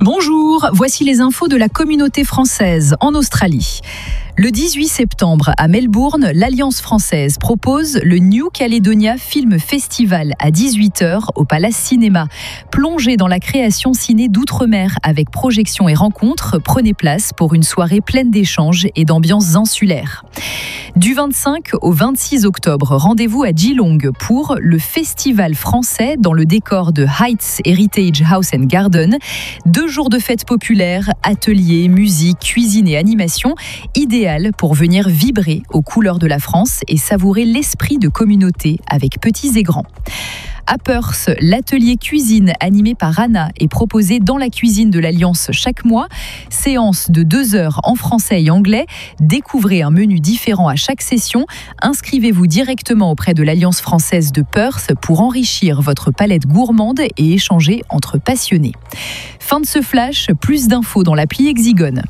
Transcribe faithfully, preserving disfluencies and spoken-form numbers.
Bonjour, voici les infos de la communauté française en Australie. Le dix-huit septembre, à Melbourne, l'Alliance française propose le New Caledonia Film Festival à dix-huit heures au Palace Cinéma. Plongez dans la création ciné d'outre-mer avec projections et rencontres, prenez place pour une soirée pleine d'échanges et d'ambiances insulaires. Du vingt-cinq au vingt-six octobre, rendez-vous à Geelong pour le Festival français dans le décor de Heights Heritage House and Garden. Deux jours de fêtes populaires, ateliers, musique, cuisine et animation, idéal pour venir vibrer aux couleurs de la France et savourer l'esprit de communauté avec petits et grands. À Perth, l'atelier cuisine animé par Anna est proposé dans la cuisine de l'Alliance chaque mois. Séance de deux heures en français et anglais. Découvrez un menu différent à chaque session. Inscrivez-vous directement auprès de l'Alliance française de Perth pour enrichir votre palette gourmande et échanger entre passionnés. Fin de ce flash, plus d'infos dans l'appli Hexigone.